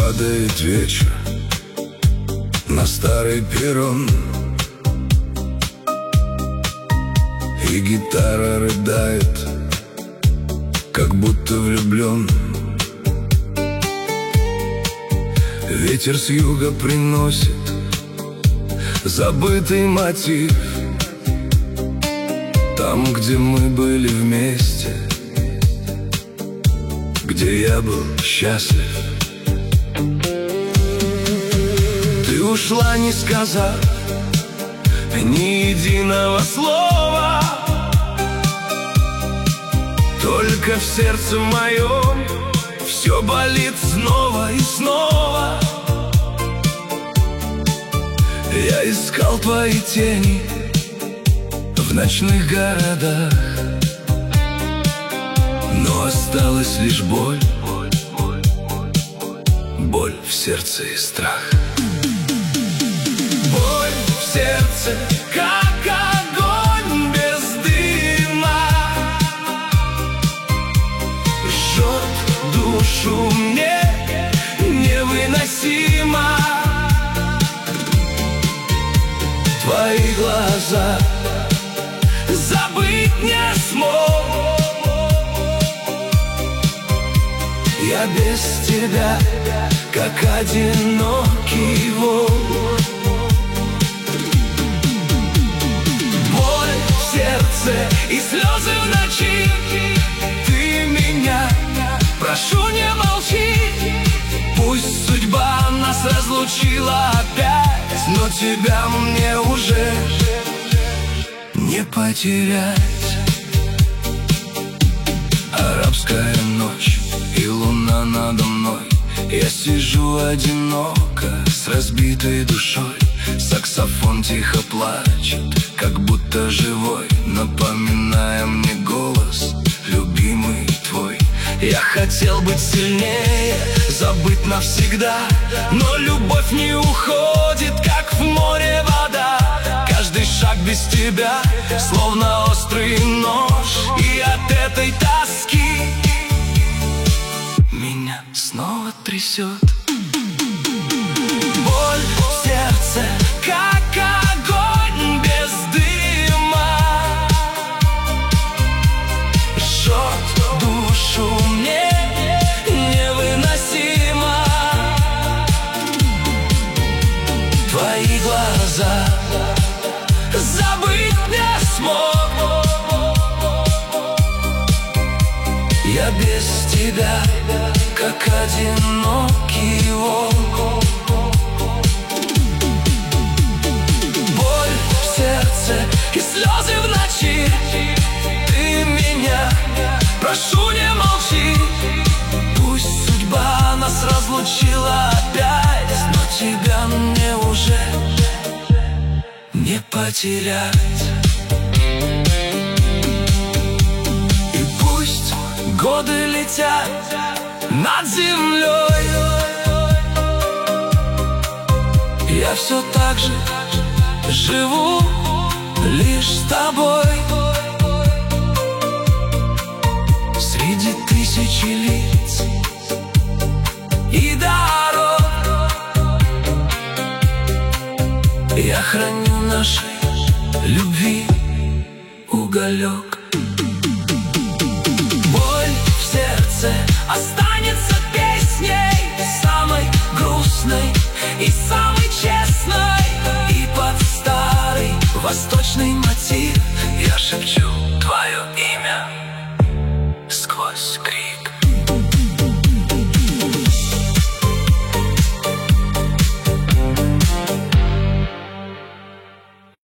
Падает вечер на старый перрон, и гитара рыдает, как будто влюблен. Ветер с юга приносит забытый мотив. Там, где мы были вместе, где я был счастлив. Ты ушла, не сказав ни единого слова, только в сердце моем все болит снова и снова. Я искал твои тени в ночных городах, но осталась лишь боль, боль в сердце и страх. Боль в сердце, как огонь без дыма, жжет душу мне невыносимо. Твои глаза забыть не смог. Я без тебя, как одинокий волк. Боль в сердце и слезы в ночи. Ты меня, прошу, не молчи. Пусть судьба нас разлучила опять, но тебя мне уже не потерять. Арабская ночь и луна надо мной. Я сижу одиноко с разбитой душой. Саксофон тихо плачет, как будто живой, напоминая мне голос, любимый твой. Я хотел быть сильнее, забыть навсегда, но любовь не уходит, как в море вода. Каждый шаг без тебя, словно острый нож, и от этой тоски меня снова трясет. Боль в сердце, как огонь без дыма, жжет душу мне невыносимо. Твои глаза забыть не смог. Я без тебя, как одинокий волк. Боль в сердце и слезы в ночи. Ты меня, прошу, не молчи. Пусть судьба нас разлучила опять, но тебя мне уже не потерять. И пусть годы летят над землей, я все так же живу лишь с тобой. Среди тысячи лиц и дорог я храню нашей любви уголек. Боль в сердце останется песней, самой грустной и самой честной. И под старый восточный мотив я шепчу твое имя сквозь крик.